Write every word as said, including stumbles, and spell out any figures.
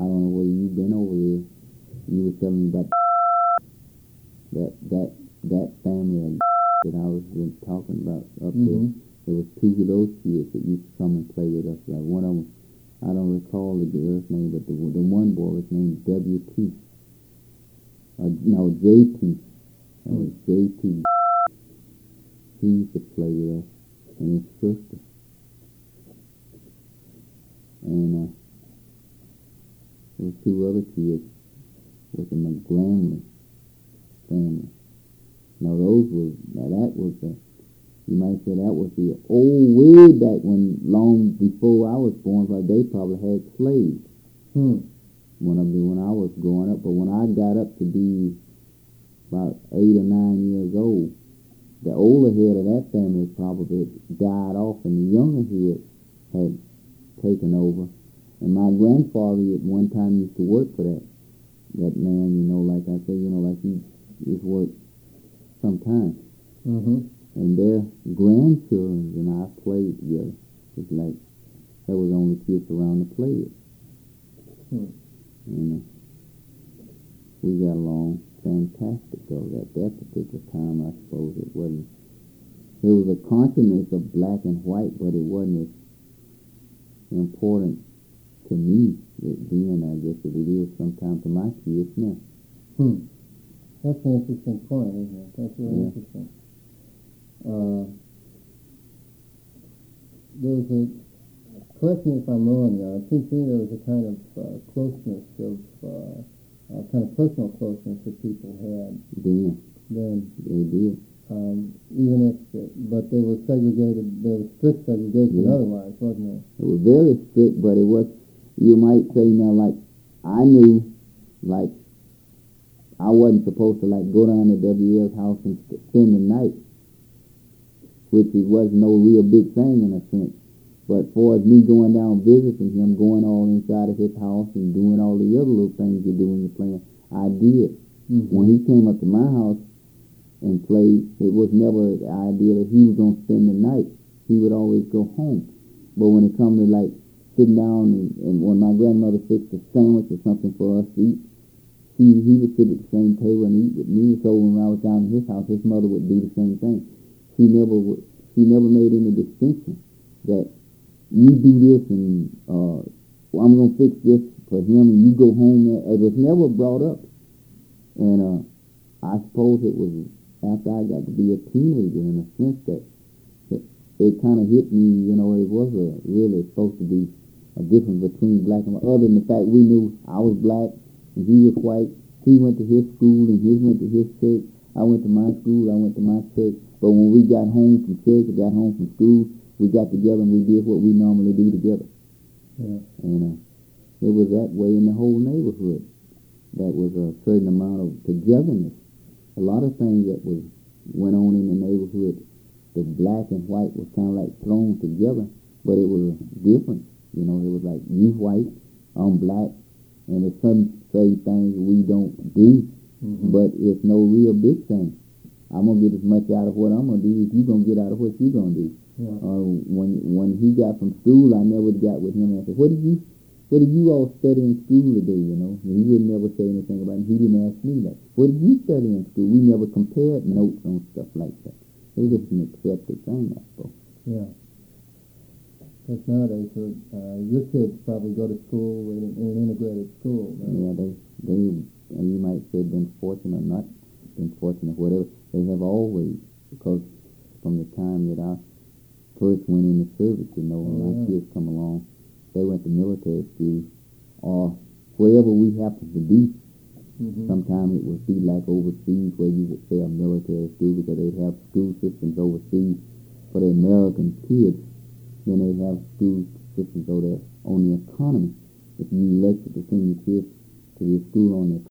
I don't know whether you've been over there. You were telling me about that that that family of that I was been talking about up Mm-hmm. there. There was two of those kids that used to come and play with us. Like one of them, I don't recall the girl's name, but the the one boy was named W T. Uh, no, J T. That was J T. He used to play with us and his sister. And uh, there was two other kids with the McGramley family. Now those was, now that was the, you might say that was the old way back when, long before I was born, like they probably had slaves. Hmm. When I, when I was growing up, but when I got up to be about eight or nine years old, the older head of that family probably died off, and the younger head had taken over. And my grandfather at one time used to work for that that man, you know, like I say, you know, like he just worked sometimes. Mm-hmm. And their grandchildren and I played together. It's like there was only kids around to play it. Hmm. And uh, we got along fantastic though at that particular time. I suppose it wasn't, there was a consciousness of black and white, but it wasn't as important to me then, I guess, as it is sometimes to my kids now. Hmm. That's an interesting point, isn't it? That's really Yeah. interesting. Uh, there's a, correct me if I'm wrong now, it seems to me there was a kind of uh, closeness of, uh, uh, kind of personal closeness that people had Then, then, they did. um, even if, the, but they were segregated, there was strict segregation Yeah. otherwise, wasn't there? It was very strict, but it was, you might say now, like, I knew, like, I wasn't supposed to, like, go down to W L's house and spend the night, which it was no real big thing in a sense. But for as me going down visiting him, going all inside of his house and doing all the other little things you do when you're playing, I did. Mm-hmm. When he came up to my house and played, it was never the idea that he was going to spend the night. He would always go home. But when it come to, like, sitting down and, and when my grandmother fixed a sandwich or something for us to eat, he, he would sit at the same table and eat with me. So when I was down in his house, his mother would do the same thing. She never would, she never made any distinction that you do this and uh, well, I'm going to fix this for him and you go home. It was never brought up. And uh, I suppose it was after I got to be a teenager in a sense that it, it kind of hit me, you know, it was a, really supposed to be a difference between black and white. Other than the fact we knew I was black and he was white. He went to his school and he went to his church. I went to my school, I went to my church. But when we got home from church or got home from school, we got together and we did what we normally do together. Yeah. And uh, it was that way in the whole neighborhood. That was a certain amount of togetherness. A lot of things that was went on in the neighborhood, the black and white was kind of like thrown together, but it was different. You know, it was like you white, I'm black, and there's some certain things we don't do, Mm-hmm. but it's no real big thing. I'm gonna get as much out of what I'm gonna do as you gonna get out of what you gonna do. Yeah. Uh, when when he got from school, I never got with him and I said, "What did you, what did you all study in school today?" You know, and he would never say anything about it. He didn't ask me that. What did you study in school? We never compared notes on stuff like that. It was just an accepted thing, I suppose. Yeah. Because nowadays, uh, your kids probably go to school in, in an integrated school. Right? Yeah, they they and you might say been fortunate or not been fortunate, whatever. They have always, because from the time that I first went in the service, you know, when Oh, my yeah. kids come along, they went to military school or wherever we happened to be. Mm-hmm. Sometimes it would be like overseas where you would say a military school because they'd have school systems overseas for the American kids. Then they have school systems over there on the economy. If you elected to send your kids to your school on the